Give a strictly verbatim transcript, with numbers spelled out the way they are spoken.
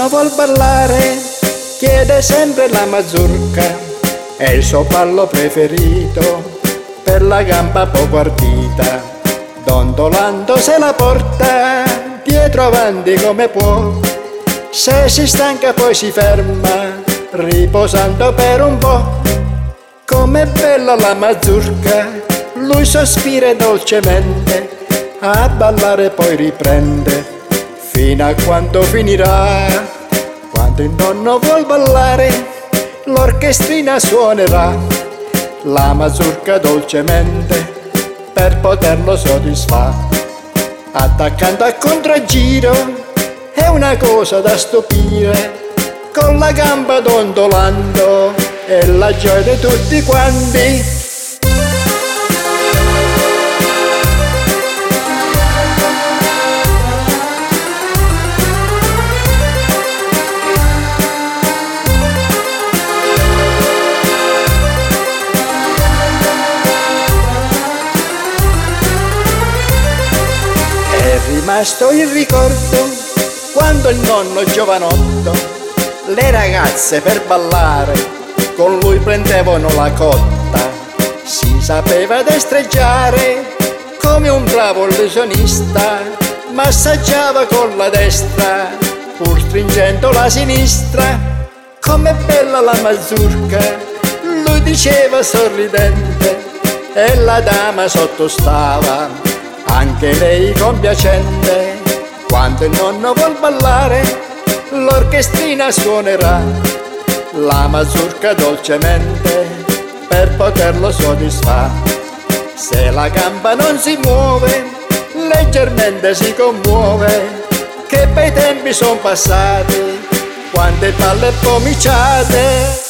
nonno vuol ballare, chiede sempre la mazurka, è il suo ballo preferito, per la gamba poco ardita, dondolando se la porta, dietro avanti come può, se si stanca poi si ferma, riposando per un po'. Com'è bella la mazurka, lui sospira dolcemente, a ballare poi riprende, fino a quando finirà. Quando il nonno vuol ballare, l'orchestrina suonerà la mazurka dolcemente, per poterlo soddisfare. Attaccando a contraggiro, è una cosa da stupire, con la gamba dondolando, è la gioia di tutti quanti. È rimasto il ricordo quando il nonno giovanotto, le ragazze per ballare con lui prendevano la cotta, si sapeva destreggiare come un bravo illusionista, massaggiava con la destra pur stringendo la sinistra. Com'è bella la mazurka, lui diceva sorridente, e la dama sottostava, anche lei compiacente. Quando il nonno vuol ballare, l'orchestrina suonerà la mazurka dolcemente, per poterlo soddisfare. Se la gamba non si muove, leggermente si commuove, che bei tempi son passati, quando il ballo è cominciate.